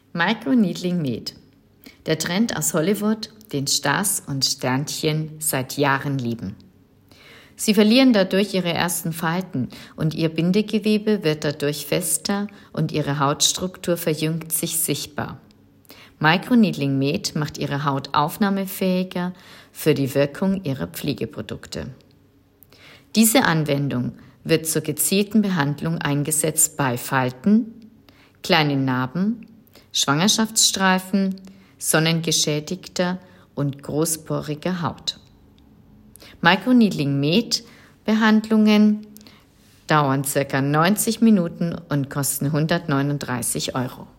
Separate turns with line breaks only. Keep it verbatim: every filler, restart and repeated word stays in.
Microneedling Med. Der Trend aus Hollywood, den Stars und Sternchen seit Jahren lieben. Sie verlieren dadurch ihre ersten Falten und ihr Bindegewebe wird dadurch fester und ihre Hautstruktur verjüngt sich sichtbar. Microneedling Med macht ihre Haut aufnahmefähiger für die Wirkung ihrer Pflegeprodukte. Diese Anwendung wird zur gezielten Behandlung eingesetzt bei Falten, kleinen Narben, Schwangerschaftsstreifen, sonnengeschädigter und großporiger Haut. Microneedling Med Behandlungen dauern ca. neunzig Minuten und kosten hundertneununddreißig Euro.